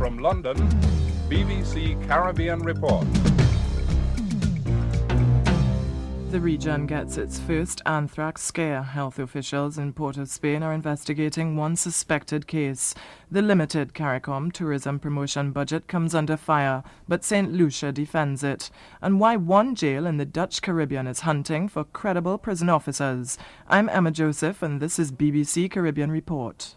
From London, BBC Caribbean Report. The region gets its first anthrax scare. Health officials in Port of Spain are investigating one suspected case. The limited CARICOM tourism promotion budget comes under fire, but St. Lucia defends it. And why one jail in the Dutch Caribbean is hunting for credible prison officers. I'm Emma Joseph, and this is BBC Caribbean Report.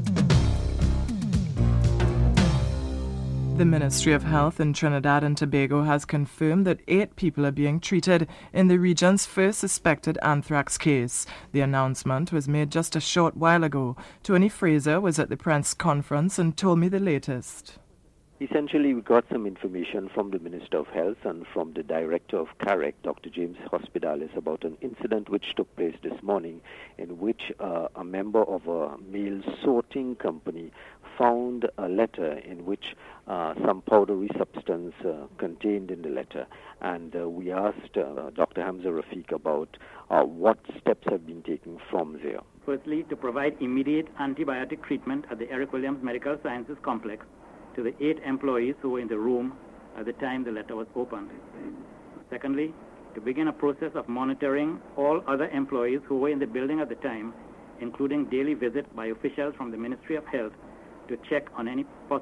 The Ministry of Health in Trinidad and Tobago has confirmed that 8 people are being treated in the region's first suspected anthrax case. The announcement was made just a short while ago. Tony Fraser was at the press conference and told me the latest. Essentially, we got some information from the Minister of Health and from the Director of CAREC, Dr. James Hospitalis, about an incident which took place this morning in which a member of a mail sorting company found a letter in which some powdery substance contained in the letter. And we asked Dr. Hamza Rafiq about what steps have been taken from there. Firstly, to provide immediate antibiotic treatment at the Eric Williams Medical Sciences Complex to the 8 employees who were in the room at the time the letter was opened. Secondly, to begin a process of monitoring all other employees who were in the building at the time, including daily visits by officials from the Ministry of Health to check on any possible